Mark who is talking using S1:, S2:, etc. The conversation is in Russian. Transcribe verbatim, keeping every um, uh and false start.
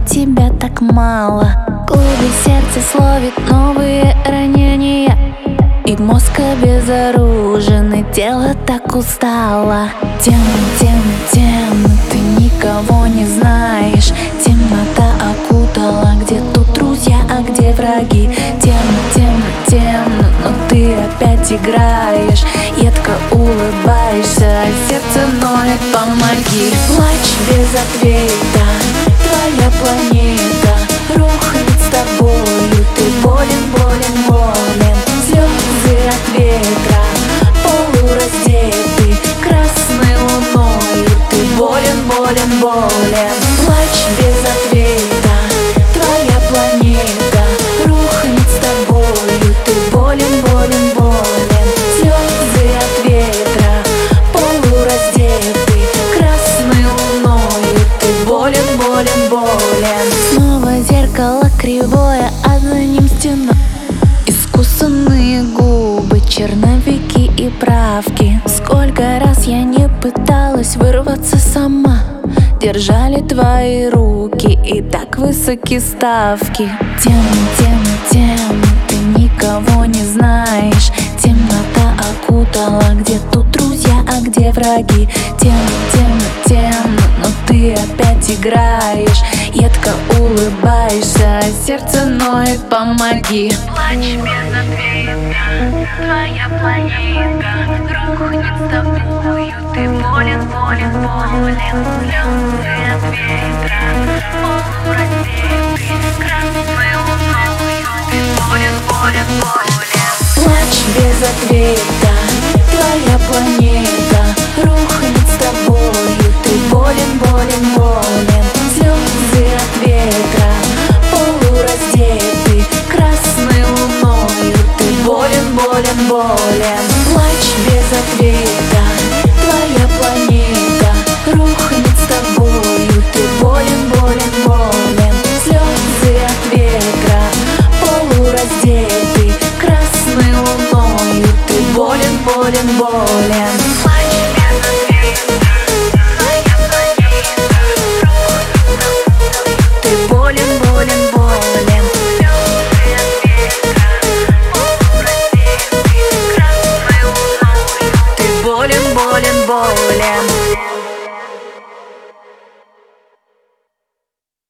S1: тебя так мало. В клубе сердце словит новые ранения, и мозг обезоружен, и тело так устало. Темно, темно, темно, ты никого не знаешь. Темнота окутала, где тут друзья, а где враги. Темно, темно, темно, но ты опять играешь. Едко улыбаешься, а сердце ноет, помоги. Плачь без ответа, твоя планета рухнет с тобою. Ты болен, болен, болен. Слезы от ветра, полураздетый красной луною. Ты болен, болен, болен. Плачь без ответа, твоя планета рухнет с тобою. Ты болен, болен, болен. Слезы от ветра, полураздетый красной луною. Ты болен, болен, болен. Снова зеркало кривое, а за ним стена. Искусанные губы, черновики и правки. Сколько раз я не пыталась вырваться сама, держали твои руки, и так высоки ставки. Темно, темно, темно, ты никого не знаешь. Темнота окутала, где тут друзья, а где враги. Темно, темно, темно, но ты опять играешь. Едко улыбаешься, а сердце ноет, помоги.
S2: Плачь без ответа, твоя планета рухнет с тобою. Ты болен, болен, болен. Слезы от ветра, полураздетый красной луною. Ты болен, болен, болен.
S1: Плачь без ответа, твоя планета рухнет с тобою. Ты болен, болен, болен.